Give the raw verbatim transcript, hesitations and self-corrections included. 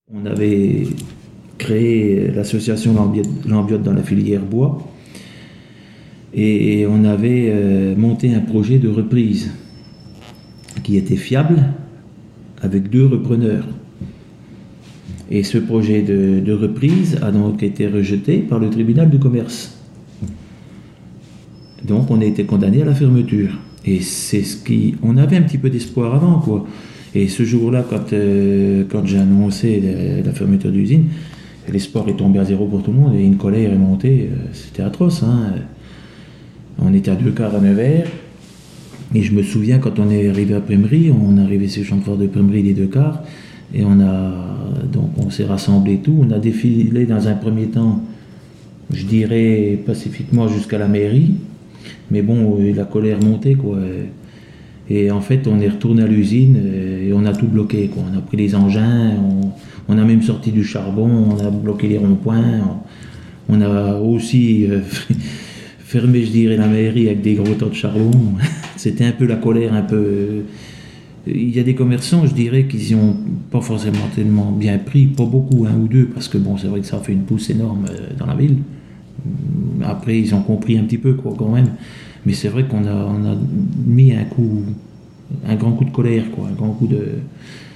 On avait créé l'association L'Ambiote dans la filière bois et on avait euh, monté un projet de reprise qui était fiable avec deux repreneurs. Et ce projet de, de reprise a donc été rejeté par le tribunal de commerce. Donc on a été condamné à la fermeture. Et c'est ce qui... On avait un petit peu d'espoir avant, quoi. Et ce jour-là, quand, euh, quand j'ai annoncé la, la fermeture de l'usine, l'espoir est tombé à zéro pour tout le monde et une colère est montée. Euh, c'était atroce, hein. On était à deux quarts à Nevers. Et je me souviens, quand on est arrivé à Primerie, on est arrivé sur le champ de force de Primerie les deux quarts, et on a... Donc on s'est rassemblés et tout. On a défilé dans un premier temps, je dirais, pacifiquement jusqu'à la mairie. Mais bon, la colère montait, quoi. Et en fait, on est retourné à l'usine et on a tout bloqué, quoi. On a pris les engins, on, on a même sorti du charbon, on a bloqué les ronds-points. On, on a aussi euh, fermé, je dirais, la mairie avec des gros tas de charbon. C'était un peu la colère, un peu... Il y a des commerçants, je dirais, qui n'y ont pas forcément tellement bien pris, pas beaucoup, un ou deux, parce que bon, c'est vrai que ça a fait une pousse énorme dans la ville. Après, ils ont compris un petit peu, quoi, quand même. Mais c'est vrai qu'on a, on a mis un coup, un grand coup de colère, quoi, un grand coup de...